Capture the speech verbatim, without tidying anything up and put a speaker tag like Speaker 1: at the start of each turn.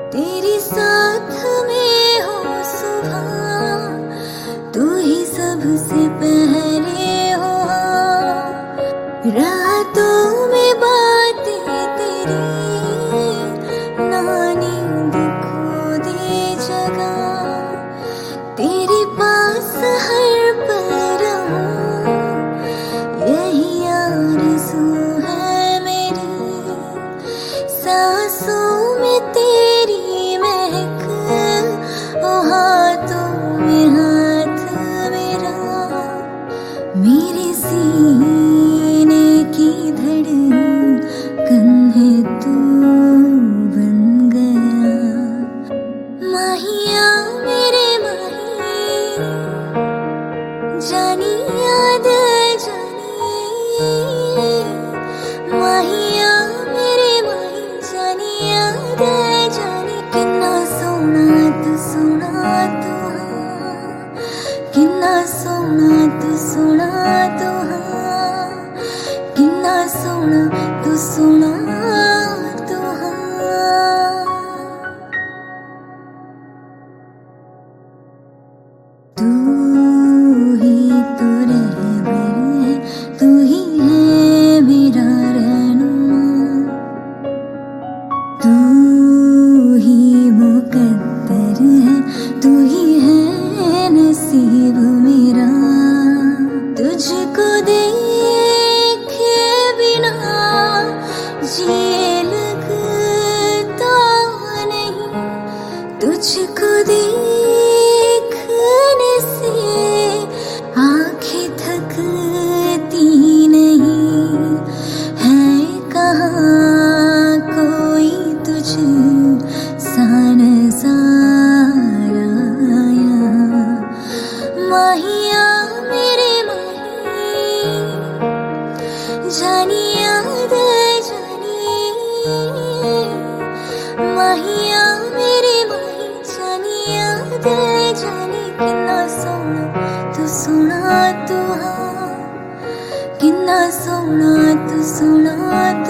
Speaker 1: तेरे साथ में हो सुबह, तू ही सबसे पहले हो। रातों में बातें तेरी, ना नींद खो दे जगह। तेरे पास हर पल रहूं, यही आरज़ू है मेरी। सांसों में तेरी महक, ओ हाथों में हाथ मेरा। मेरे सीने की धड़कन है, तू बन गया। माहिया मेरे माही, जानी याद जानी। माहिया मेरे माही, जानी याद जानी। किन्ना सोना तू सोना तू हाँ, किन्ना सोना तू सोना तू हाँ, किन्ना सोना तू सोना तू हाँ। तू ही तो रहबर है, तू ही है मेरा रहनुमा। तू ही मुकद्दर है, तू ही है नसीब मेरा। तुझको देखे बिना जिए लगता नहीं, तुझको देखने से आँखें थकती नहीं। है कहाँ कोई तुझ सा नज़ारा यहाँ। माहिया मेरे माही, जानी याद जानी। माहिया मेरे माही, जानी याद जानी। किन्ना सोना तू सोना तू हाँ, किन्ना सोना तू सोना तू